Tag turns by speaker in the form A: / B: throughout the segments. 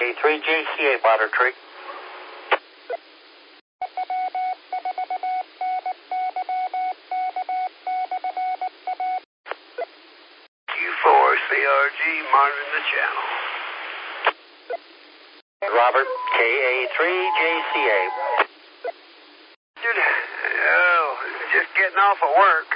A: KA3JCA monitoring.
B: Q4CRG monitoring the channel.
A: Robert, KA3JCA.
B: Oh, just getting off of work.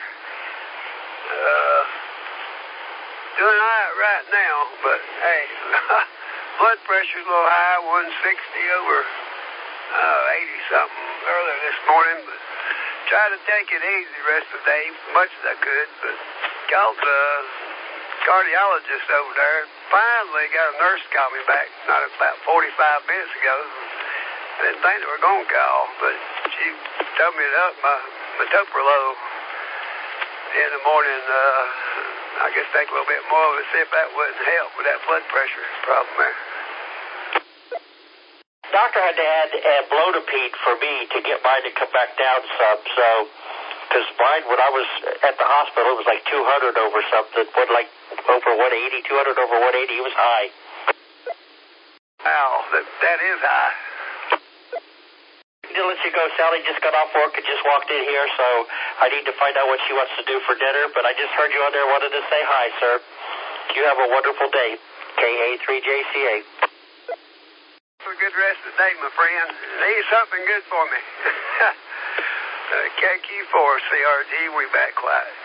B: Doing all right now, but hey, blood pressure's a little high, 160 over 80 something earlier this morning, but tried to take it easy the rest of the day, as much as I could, but called the cardiologist over there. Finally got a nurse to call me back, not about 45 minutes ago. I didn't think they were going to call, but she told me to up my metoprolol in the morning. I guess take a little bit more of it, see if that wouldn't help with that blood pressure problem there.
A: Doctor had to add Blodapine for me to get mine to come back down some, so, because mine, when I was at the hospital, it was like 200 over something, what, like over 180, 200 over 180, it was high.
B: Wow, that is high.
A: To let you go, Sally just got off work and just walked in here, so I need to find out what she wants to do for dinner, but I just heard you on there, wanted to say hi, sir. You have a wonderful day. KA3JCA.
B: Have a good rest of the day, my friend. Need something good for me. KQ4CRG, we back quiet.